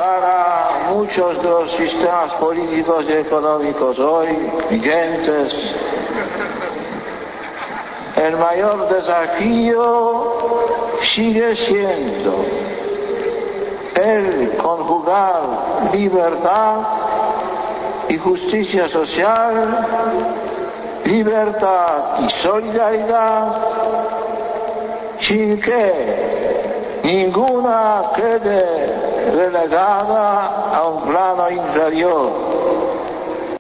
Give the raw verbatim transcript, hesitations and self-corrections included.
para muchos de los sistemas políticos y económicos hoy vigentes, el mayor desafío sigue siendo el conjugar libertad y justicia social, libertad y solidaridad, sin que ninguna quede relegada a un plano inferior.